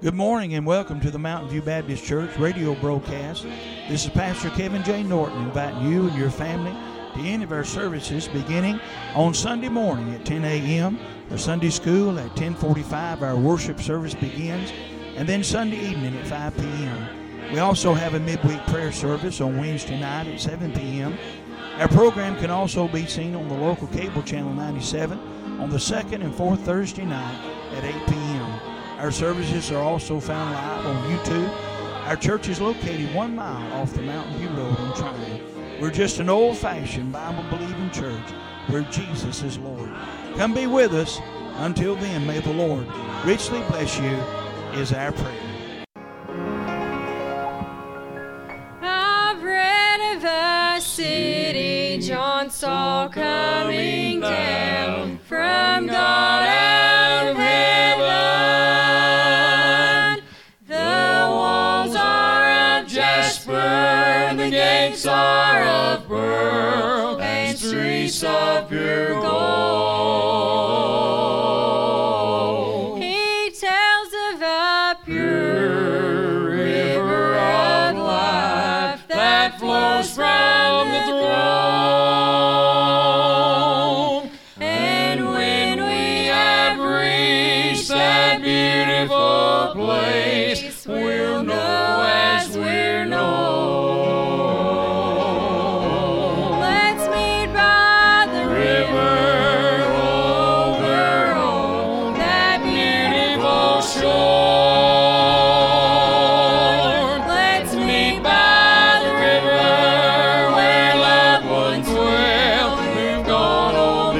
Good morning and welcome to the Mountain View Baptist Church radio broadcast. This is Pastor Kevin J. Norton inviting you and your family to any of our services beginning on Sunday morning at 10 a.m. for Sunday school. At 10:45 our worship service begins, and then Sunday evening at 5 p.m. We also have a midweek prayer service on Wednesday night at 7 p.m. Our program can also be seen on the local cable channel 97 on the second and fourth Thursday night at 8 p.m. Our services are also found live on YouTube. Our church is located 1 mile off the Mountain View Road in Tryon. We're just an old-fashioned Bible-believing church where Jesus is Lord. Come be with us. Until then, may the Lord richly bless you is our prayer. A bread of a city John saw coming down from God out of heaven. The walls are of jasper, the gates are of pearl, and streets of pure gold. He tells of a pure river of life that flows from the throne. And when we have reached that beautiful place, we'll know as we're known. Let's meet by the river over on that beautiful shore. Let's meet by the river where loved ones dwell who've gone on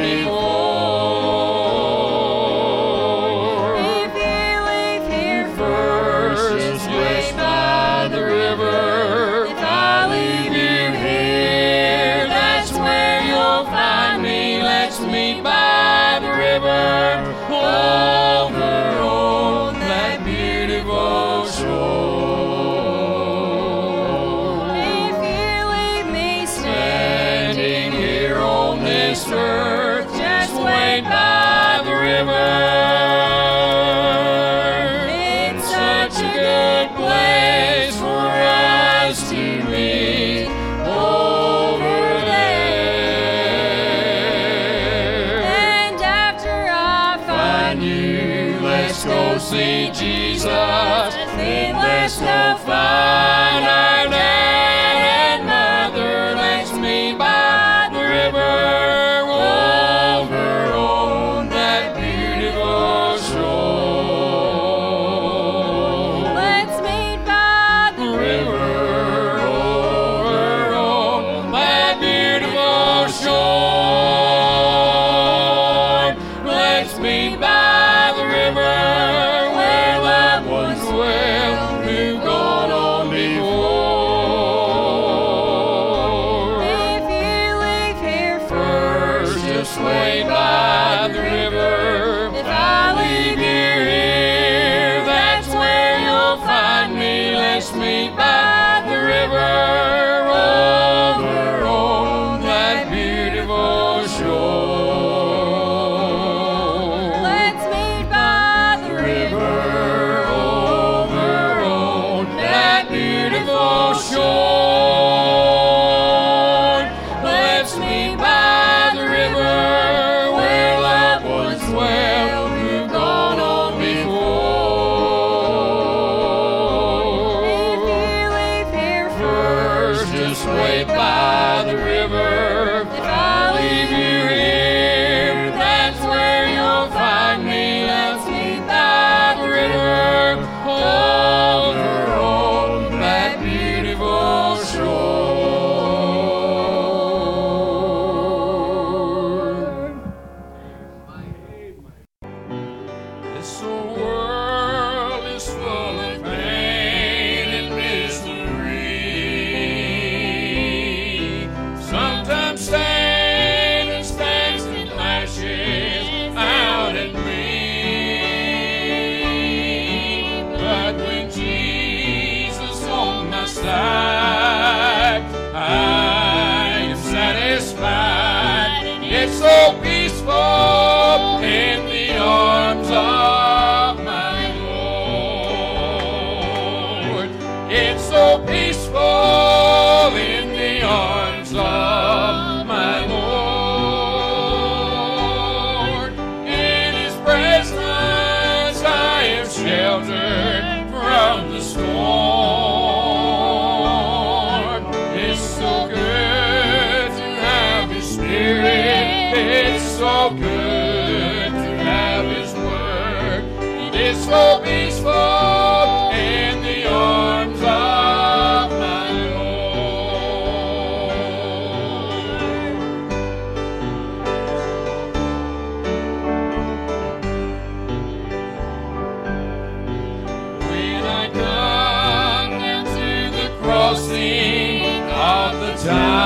before. If you leave here first, just wait by the river. If I leave you here, that's where you'll find me. Let's meet by the river over on that beautiful shore. If you leave me standing here on this earth, just wait by the river. It's such a good place for us to meet over there. And after I find you, let's go see Jesus. Then let's go find our dad and mother. Let's meet by the river over on that beautiful shore. Let's meet by the river over on that beautiful shore. Let's meet by the river where loved ones dwell who've gone on before. If you leave here first, just wait by the river. If I leave you here, that's where you'll find me. Let's meet by the river over on that beautiful shore. Let's meet by the river over on that beautiful shore. Let's meet by the river where loved ones dwell who've gone on before. If you leave here first, just wait by the river. If I leave you here, that's where you'll find me. Let's meet by the river over on that beautiful shore. This old world is full of pain and misery. Sometimes Satan stands and lashes out at me. But when Jesus on my side, I am satisfied. It's so peaceful in the arms of my Lord. so good to have His Word. It is so peaceful in the arms of my Lord. When I come down to the crossing of the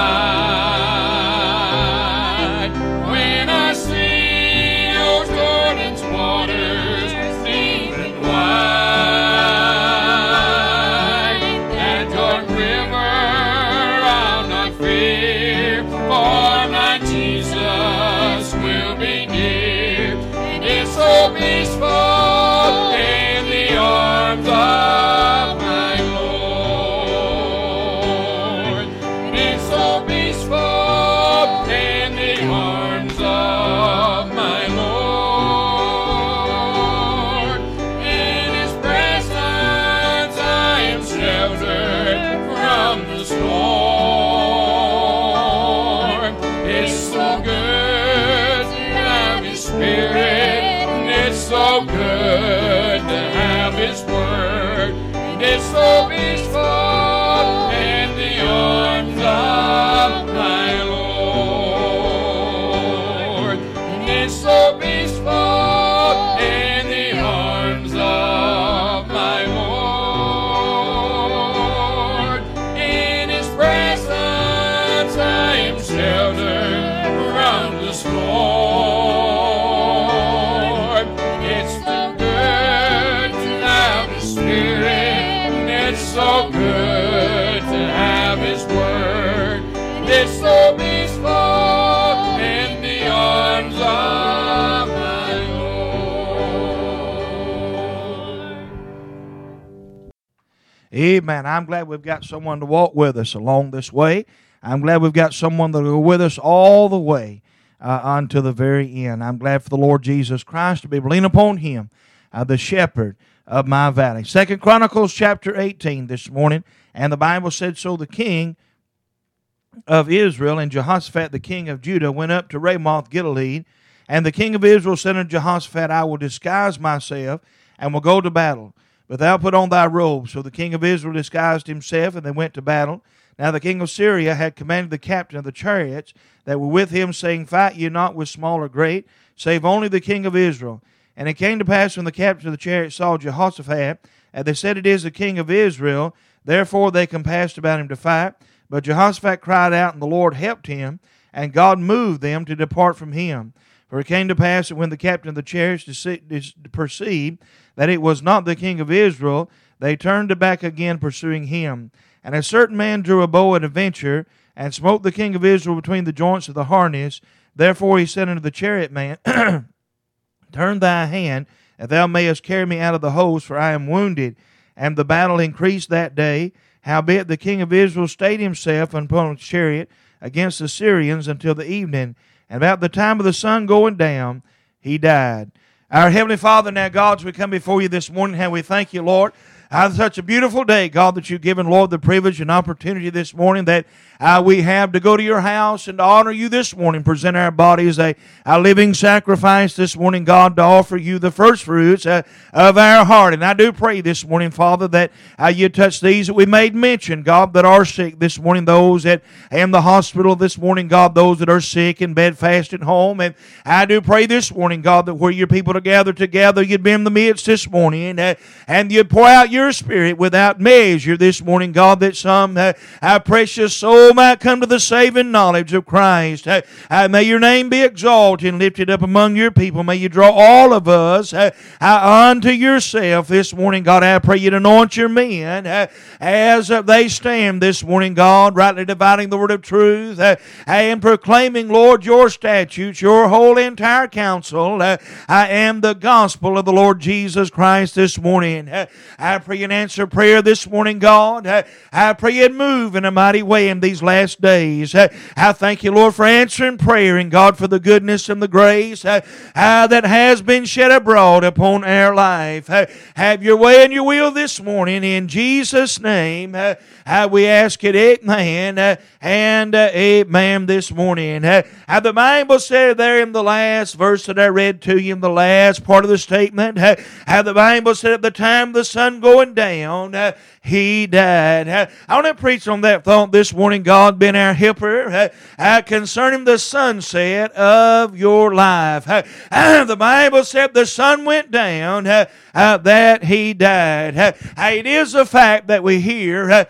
tide, when I see those Jordan's waters deep and wide, that dark river I'll not fear, for my Jesus will be near. It is so peaceful in the arms of my Lord. It is so peaceful in the arms of my Lord. In His presence I am sheltered from the storm. It's so good to have His Spirit, and it's so good to have His Word. And it's so peaceful in the arms of my Lord. And it's so peaceful in the arms of my Lord. In His presence I am sheltered from the storm. It's so good to have His Spirit, and it's so good to have His Word. And it's so peaceful in the arms of my Lord. Amen. I'm glad we've got someone to walk with us along this way. I'm glad we've got someone that will go with us all the way unto the very end. I'm glad for the Lord Jesus Christ to be able to lean upon Him, the shepherd of my valley. 2 Chronicles chapter 18 this morning, and the Bible said, so the king of Israel and Jehoshaphat the king of Judah went up to Ramoth Gilead, and the king of Israel said unto Jehoshaphat, I will disguise myself and will go to battle, but thou put on thy robe. So the king of Israel disguised himself, and they went to battle. Now the king of Syria had commanded the captain of the chariots that were with him, saying, fight ye not with small or great, save only the king of Israel. And it came to pass when the captain of the chariots saw Jehoshaphat, and they said, it is the king of Israel. Therefore they compassed about him to fight. But Jehoshaphat cried out, and the Lord helped him, and God moved them to depart from him. For it came to pass that when the captain of the chariots perceived that it was not the king of Israel, they turned back again, pursuing him. And a certain man drew a bow at a venture, and smote the king of Israel between the joints of the harness. Therefore he said unto the chariot man, turn thy hand, that thou mayest carry me out of the host, for I am wounded. And the battle increased that day. Howbeit the king of Israel stayed himself upon his chariot against the Syrians until the evening. And about the time of the sun going down, he died. Our Heavenly Father, now, God, as we come before you this morning, how we thank you, Lord. Such a beautiful day, God, that you've given, Lord, the privilege and opportunity this morning that we have to go to your house and to honor you this morning, present our bodies a living sacrifice this morning, God, to offer you the first fruits of our heart. And I do pray this morning, Father, that you touch these that we made mention, God, that are sick this morning, those that are in the hospital this morning, God, those that are sick in bed, fast at home. And I do pray this morning, God, that where your people are gathered together, you'd be in the midst this morning, and you'd pour out your Spirit without measure this morning, God, that some precious soul might come to the saving knowledge of Christ. May your name be exalted and lifted up among your people. May you draw all of us unto yourself this morning, God. I pray you to anoint your men as they stand this morning, God, rightly dividing the word of truth and proclaiming, Lord, your statutes, your whole entire counsel, and the gospel of the Lord Jesus Christ this morning. I pray and answer prayer this morning, God. I pray and move in a mighty way in these last days. I thank you, Lord, for answering prayer, and God, for the goodness and the grace that has been shed abroad upon our life. Have your way and your will this morning. In Jesus' name, we ask it, amen, and amen this morning. The Bible said there in the last verse that I read to you, in the last part of the statement, the Bible said at the time of the sun going down, He died. I want to preach on that thought this morning, God being our helper, concerning the sunset of your life. The Bible said the sun went down, that He died. It is a fact that we hear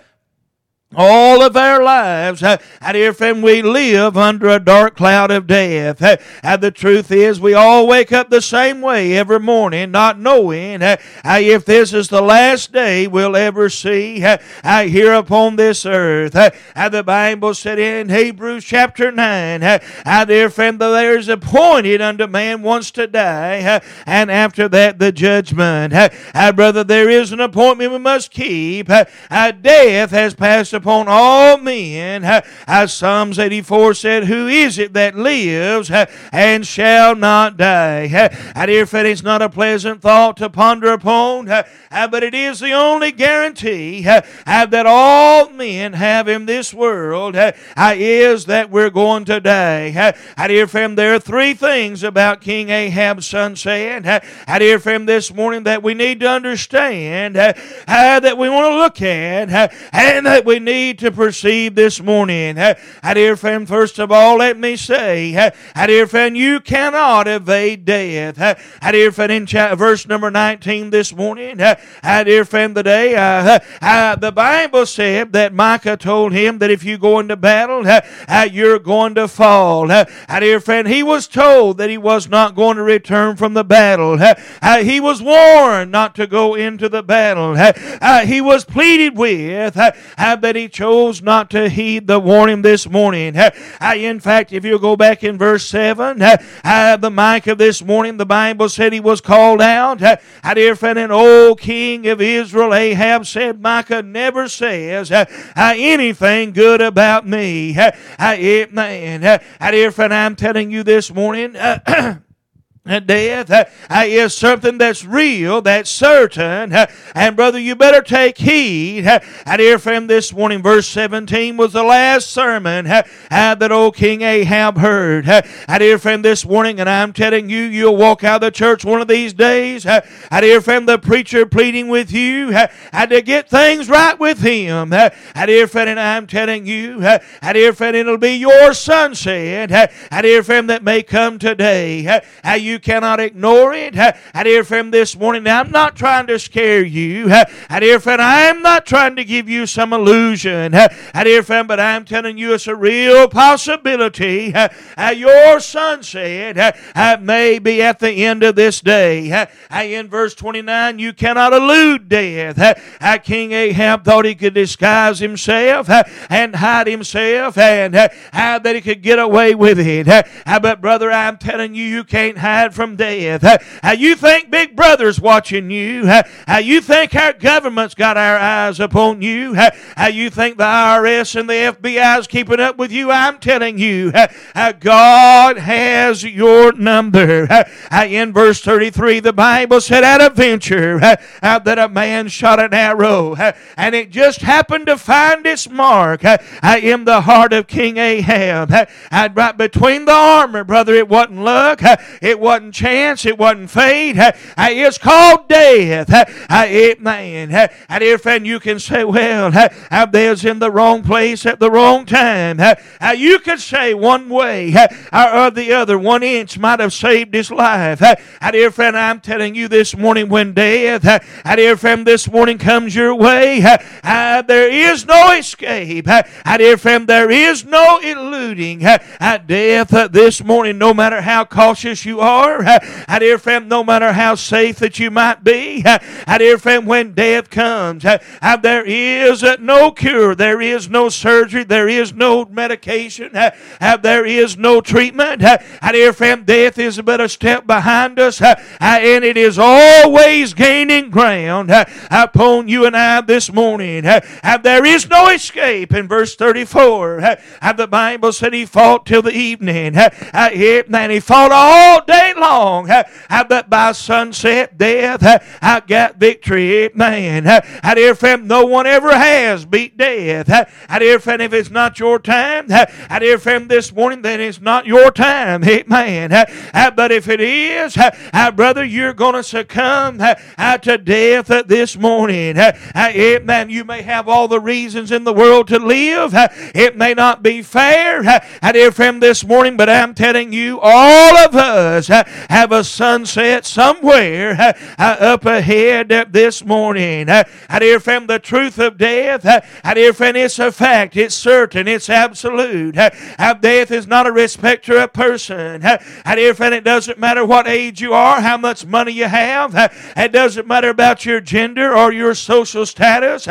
all of our lives, dear friend, we live under a dark cloud of death. The truth is, we all wake up the same way every morning, not knowing if this is the last day we'll ever see here upon this earth. The Bible said in Hebrews chapter 9, dear friend, there's appointed unto man once to die, and after that the judgment. Brother, there is an appointment we must keep. Death has passed upon all men. Psalms 84 said, who is it that lives and shall not die? Dear friend, it's not a pleasant thought to ponder upon, but it is the only guarantee that all men have in this world, is that we're going to die. Dear friend, there are three things about King Ahab's sunset, dear friend, this morning that we need to understand, that we want to look at, and that we need to perceive this morning. Dear friend, first of all, let me say, dear friend, you cannot evade death. Dear friend, in verse number 19 this morning, dear friend, today, the Bible said that Micah told him that if you go into battle, you're going to fall. Dear friend, he was told that he was not going to return from the battle. He was warned not to go into the battle. He was pleaded with that he chose not to heed the warning this morning. In fact, if you go back in verse 7, the Micah this morning, the Bible said he was called out. Dear friend, an old king of Israel, Ahab, said, Micah never says anything good about me. Dear friend, I'm telling you this morning, death is something that's real, that's certain, and brother, you better take heed. Dear friend, this morning, verse 17 was the last sermon that old King Ahab heard. Dear friend, this morning, and I'm telling you, you'll walk out of the church one of these days. Dear friend, the preacher pleading with you to get things right with him. Dear friend, and I'm telling you, dear friend, it'll be your sunset. Dear friend, that may come today. You cannot ignore it. Dear friend, this morning, now, I'm not trying to scare you. Dear friend, I'm not trying to give you some illusion. Dear friend, but I'm telling you it's a real possibility. Your sunset may be at the end of this day. In verse 29, you cannot elude death. King Ahab thought he could disguise himself and hide himself, and that he could get away with it. But brother, I'm telling you, you can't hide from death. You think Big Brother's watching you. You think our government's got our eyes upon you. You think the IRS and the FBI's keeping up with you. I'm telling you, God has your number. In verse 33, the Bible said, at a venture that a man shot an arrow, and it just happened to find its mark in the heart of King Ahab. Right between the armor, brother, it wasn't luck. It wasn't chance. It wasn't fate. It's called death. Man, dear friend, you can say, well, I was in the wrong place at the wrong time. You could say one way or the other. 1 inch might have saved his life. Dear friend, I'm telling you this morning, when death, dear friend, this morning comes your way, there is no escape. Dear friend, there is no eluding death this morning, no matter how cautious you are. are, dear friend, no matter how safe that you might be, dear friend, when death comes, there is no cure, there is no surgery, there is no medication, there is no treatment. Dear friend, death is but a step behind us, and it is always gaining ground upon you and I this morning. There is no escape. In verse 34, the Bible said he fought till the evening, and he fought all day long, but by sunset, death got victory. Amen. Dear friend, no one ever has beat death. Dear friend, if it's not your time, dear friend, this morning, then it's not your time. Amen. But if it is, brother, you're going to succumb to death this morning. Amen. You may have all the reasons in the world to live. It may not be fair, dear friend, this morning, but I'm telling you, all of us have a sunset somewhere up ahead this morning. Dear friend, the truth of death, dear friend, it's a fact, it's certain, it's absolute. Death is not a respecter of person. Dear friend, it doesn't matter what age you are, how much money you have. It doesn't matter about your gender or your social status.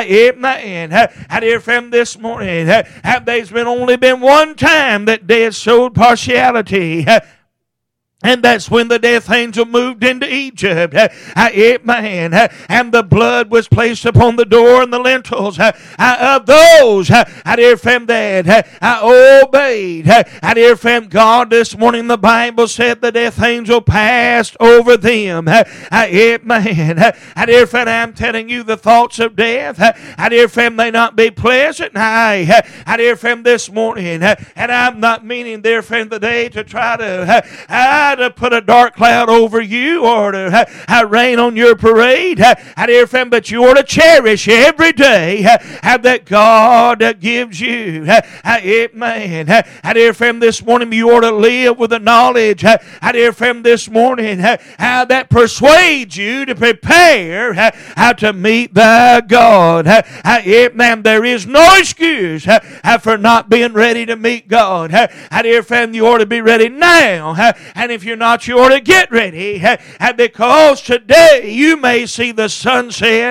Amen. Dear friend, this morning, there's only been one time that death showed partiality. And that's when the death angel moved into Egypt. Amen. And the blood was placed upon the door and the lintels of those, dear friend, that obeyed. Dear friend, God, this morning the Bible said the death angel passed over them. Amen. Dear friend, I'm telling you, the thoughts of death, dear friend, may not be pleasant. Dear friend, this morning, and I'm not meaning, dear friend, today to try to put a dark cloud over you or to rain on your parade, dear friend, but you ought to cherish every day that God gives you. Amen. Dear friend, this morning you ought to live with the knowledge, dear friend, this morning that persuades you to prepare to meet thy God. Amen. There is no excuse for not being ready to meet God. Dear friend, you ought to be ready now. And if you're not, you ought to get ready, because today you may see the sunset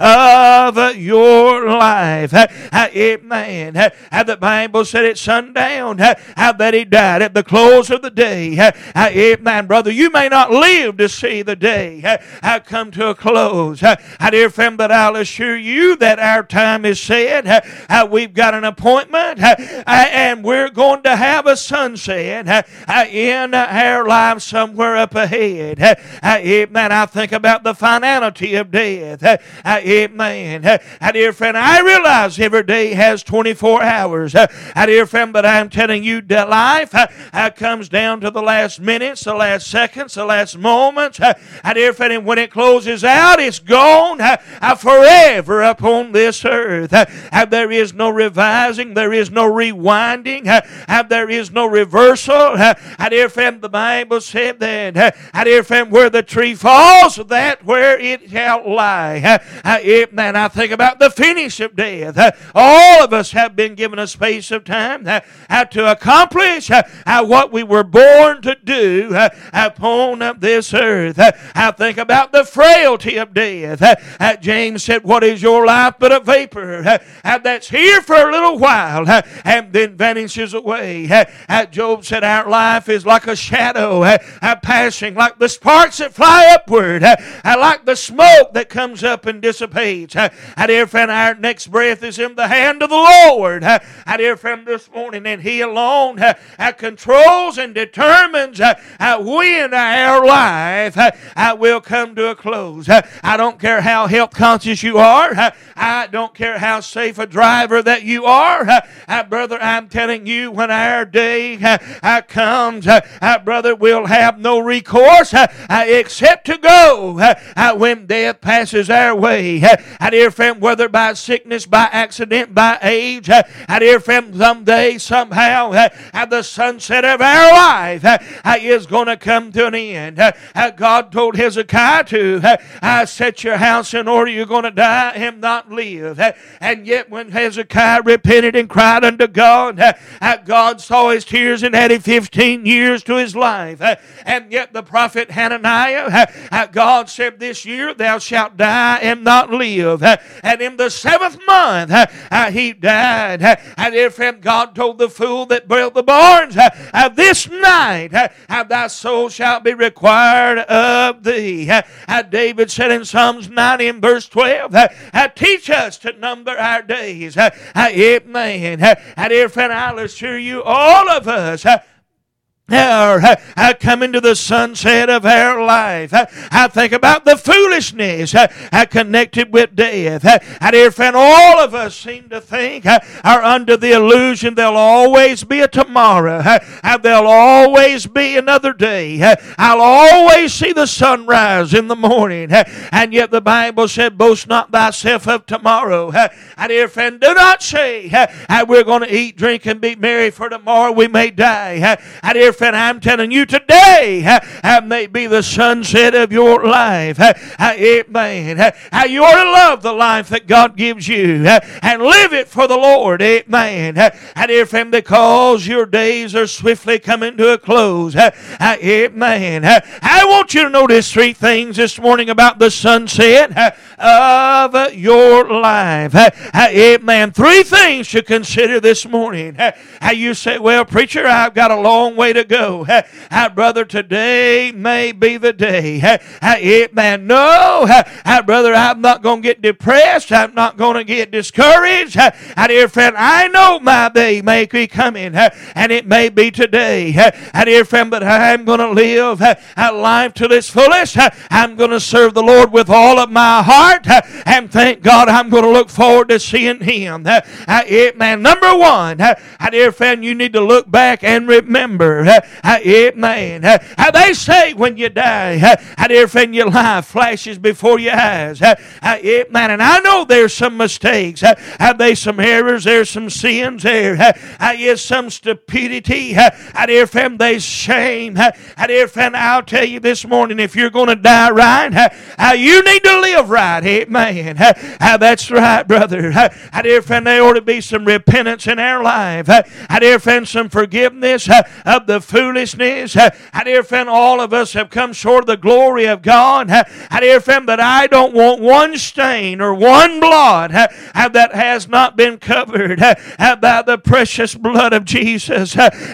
of your life. Amen. The Bible said at sundown that he died at the close of the day. Amen, brother. You may not live to see the day come to a close. Dear friend, but I'll assure you that our time is set. We've got an appointment, and we're going to have a sunset in our lives somewhere up ahead. Amen. I think about the finality of death. Amen. Dear friend, I realize every day has 24 hours. Dear friend, but I'm telling you that life comes down to the last minutes, the last seconds, the last moments. Dear friend, and when it closes out, it's gone forever upon this earth. There is no revising. There is no rewinding. There is no reversal. Dear friend, the Bible said that, dear friend, where the tree falls, that where it shall lie. Amen. I think about the finish of death. All of us have been given a space of time to accomplish what we were born to do upon this earth. I think about the frailty of death. James said, what is your life but a vapor that's here for a little while and then vanishes away. Job said, our life is like a shadow passing, like the sparks that fly upward, like the smoke that comes up and dissipates. Dear friend, our next breath is in the hand of the Lord. Dear friend, this morning, and He alone controls and determines when our life will come to a close. I don't care how health conscious you are. I don't care how safe a driver that you are. Brother, I'm telling you, when our day comes, brother, we'll have no recourse except to go when death passes our way, dear friend, whether by sickness, by accident, by age, dear friend, someday, somehow, the sunset of our life is going to come to an end. God told Hezekiah to set your house in order, you're going to die and not live. And yet when Hezekiah repented and cried unto God, God saw his tears and added 15 years to his life. And yet the prophet Hananiah, God said, this year thou shalt die and not live. And in the 7th month he died. And if God told the fool that built the barns, this night thy soul shall be required of thee. David said in Psalms 90 and verse 12, teach us to number our days. Amen. And if I'll assure you, all of us are coming to the sunset of our life. I think about the foolishness connected with death. And all of us seem to think are under the illusion there'll always be a tomorrow. There'll always be another day. I'll always see the sunrise in the morning. And yet the Bible said, boast not thyself of tomorrow. And dear friend, do not say we're going to eat, drink, and be merry, for tomorrow we may die. And dear friend, I'm telling you today, may be the sunset of your life. Amen. You ought to love the life that God gives you and live it for the Lord. Amen. And dear friend, because your days are swiftly coming to a close. Amen. I want you to notice 3 things this morning about the sunset of your life. Amen. 3 things to consider this morning. You say, well, preacher, I've got a long way to go. Brother, today may be the day. Amen. No, brother, I'm not going to get depressed. I'm not going to get discouraged. Dear friend, I know my day may be coming, and it may be today. Dear friend, but I'm going to live a life to its fullest. I'm going to serve the Lord with all of my heart, and thank God I'm going to look forward to seeing Him. Amen. Number 1, dear friend, you need to look back and remember. Amen. They say when you die, dear friend, your life flashes before your eyes. Amen. And I know there's some mistakes. There's some errors. There's some sins. There is some stupidity. Dear friend, there's shame. Dear friend, I'll tell you this morning, if you're going to die right, you need to live right. Amen. That's right, brother. Dear friend, there ought to be some repentance in our life. Dear friend, some forgiveness of the foolishness. Dear friend, all of us have come short of the glory of God. Dear friend, but I don't want one stain or one blot that has not been covered by the precious blood of Jesus.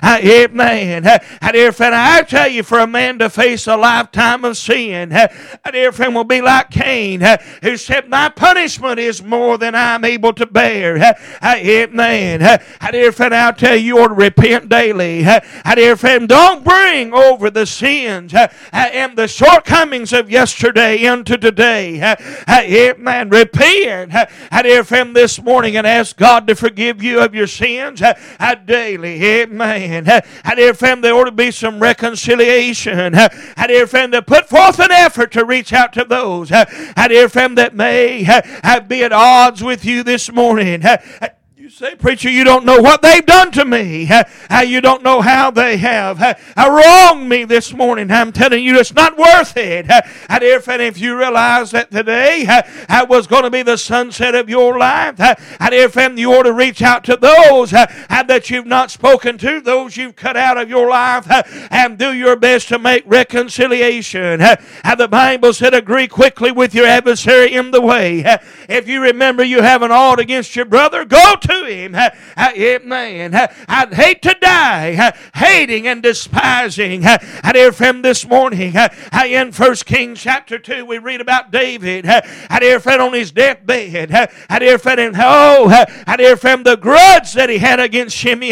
Amen. Dear friend, I tell you, for a man to face a lifetime of sin, dear friend, will be like Cain, who said, my punishment is more than I'm able to bear. Amen. Dear friend, I'll tell you, you ought to repent daily. Dear friend, don't bring over the sins and the shortcomings of yesterday into today. Amen. Repent, dear friend, this morning and ask God to forgive you of your sins daily. Amen. Dear friend, there ought to be some reconciliation. Dear friend, to put forth an effort to reach out to those, dear friend, that may be at odds with you this morning. You say, preacher, you don't know what they've done to me. You don't know how they have wronged me this morning. I'm telling you, it's not worth it. Dear friend, if you realize that today was going to be the sunset of your life, dear friend, you ought to reach out to those that you've not spoken to, those you've cut out of your life, and do your best to make reconciliation. The Bible said, agree quickly with your adversary in the way. If you remember you have an ought against your brother, go to him. Amen. I'd hate to die hating and despising. Dear friend, this morning in 1 Kings chapter 2 we read about David. Dear friend, on his deathbed. Dear friend, and dear friend, the grudge that he had against Shimei.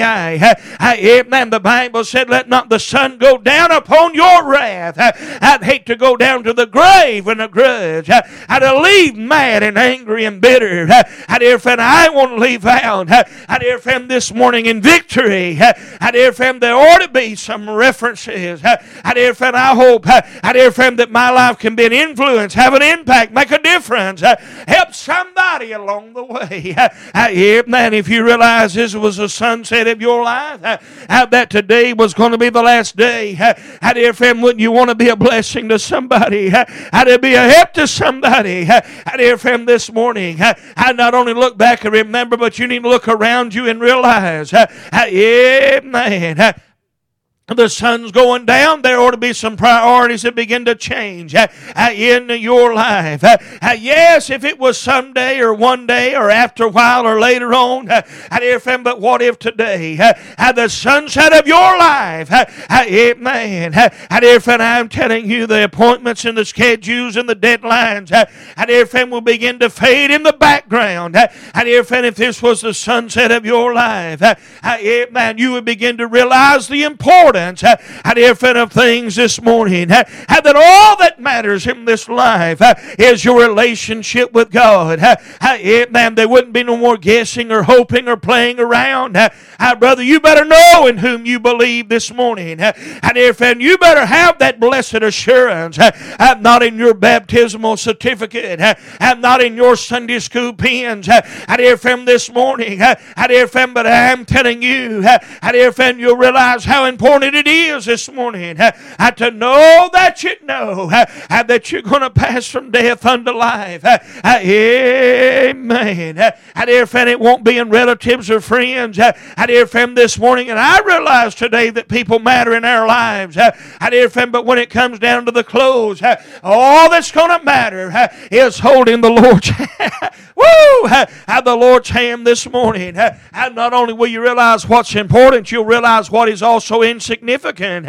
Amen. The Bible said, let not the sun go down upon your wrath. I'd hate to go down to the grave in a grudge. I'd leave mad and angry and bitter. Dear friend, I want to leave out around, dear friend, this morning in victory, dear friend, there ought to be some references. Dear friend, I hope, dear friend, that my life can be an influence, have an impact, make a difference, help somebody along the way. Man, if you realize this was the sunset of your life, that today was going to be the last day, dear friend, wouldn't you want to be a blessing to somebody? To be a help to somebody? Dear friend, this morning, not only look back and remember, but you need to look around you and realize, amen, the sun's going down, there ought to be some priorities that begin to change in your life. Yes, if it was someday or one day or after a while or later on, dear friend, but what if today, the sunset of your life, amen, dear friend, I'm telling you, the appointments and the schedules and the deadlines, dear friend, will begin to fade in the background. Dear friend, if this was the sunset of your life, amen, you would begin to realize the importance, dear friend, of things this morning, that all that matters in this life is your relationship with God. Amen. There wouldn't be no more guessing or hoping or playing around. Brother, you better know in whom you believe this morning. Dear friend, you better have that blessed assurance, not in your baptismal certificate, not in your Sunday school pens. Dear friend, this morning, dear friend, but I'm telling you, dear friend, you'll realize how important it is this morning to know that you know that you're going to pass from death unto life. Amen. Dear friend, it won't be in relatives or friends. Dear friend, this morning, and I realize today that people matter in our lives. Dear friend, but when it comes down to the close, all that's going to matter is holding the Lord's hand. Woo! The Lord's hand this morning. And not only will you realize what's important, you'll realize what is also insignificant.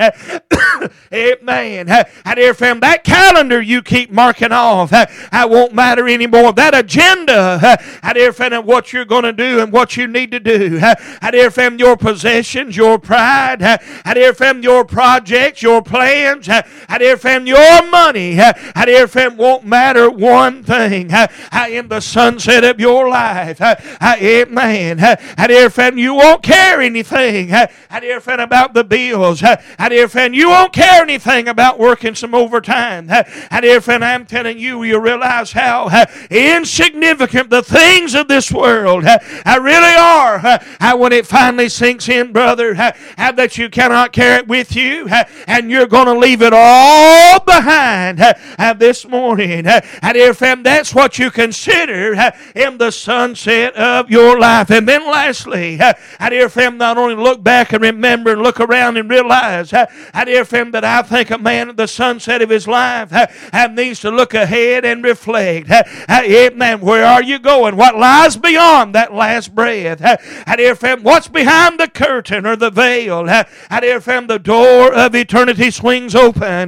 Amen. Dear friend, that calendar you keep marking off, won't matter anymore. That agenda, dear friend, of what you're going to do and what you need to do. Dear friend, your possessions, your pride, dear friend, your projects, your plans, dear friend, your money, dear friend, won't matter one thing in the sunset of your life. Amen. Dear friend, you won't care anything, dear friend, about the bills. Dear friend, you won't care anything about working some overtime. Dear friend, I'm telling you, you realize how insignificant the things of this world really are when it finally sinks in, brother, that you cannot carry it with you, and you're going to leave it all behind this morning. Dear friend, that's what you consider in the sunset of your life. And then lastly, dear friend, not only look back and remember and look around and realize, dear friend, that I think a man at the sunset of his life needs to look ahead and reflect. Amen. Where are you going? What lies beyond that last breath? Dear friend, what's behind the curtain or the veil? Dear friend, the door of eternity swings open.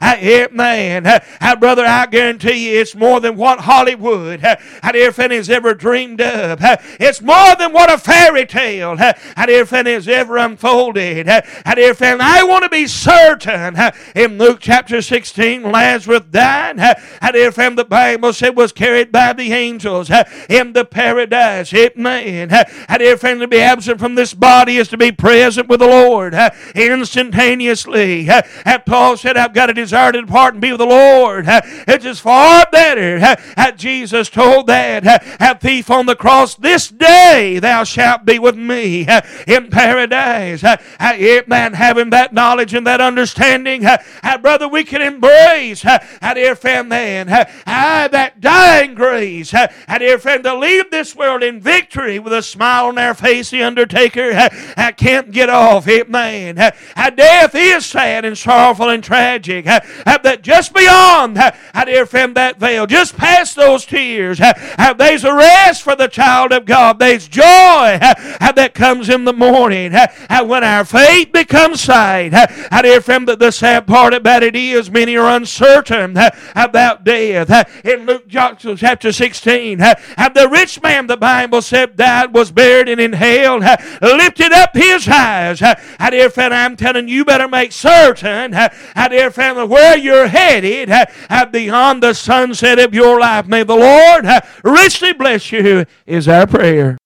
Amen. Brother, I guarantee you it's more than what Hollywood, dear friend, has ever dreamed of. It's more than what a fairy tale, dear friend, has ever unfolded. Dear friend, I want to be certain in Luke chapter 16, Lazarus died. Dear friend, the Bible said was carried by the angels into paradise. Amen. Dear friend, to be absent from this body is to be present with the Lord instantaneously. Paul said, I've got a desire to depart and be with the Lord. It's just far better. Jesus told that thief on the cross, this day thou shalt be with me in paradise. Amen. Having that knowledge and that understanding, brother, we can embrace, dear friend, man, that dying grace, dear friend, to leave this world in victory with a smile on their face. The undertaker can't get off. Amen. Death is sad and sorrowful and tragic, that just beyond, dear friend, that veil, just past those tears, there's a rest for the child of God. There's joy that comes in the morning when our faith becomes sight. Dear friend, the sad part about it is many are uncertain about death. In Luke chapter 16, the rich man, the Bible said, died, was buried, and in hell lifted up his eyes. Dear friend, I'm telling you, better make certain, dear friend, where you're headed beyond the sunset of your life. May the Lord richly bless you, is our prayer.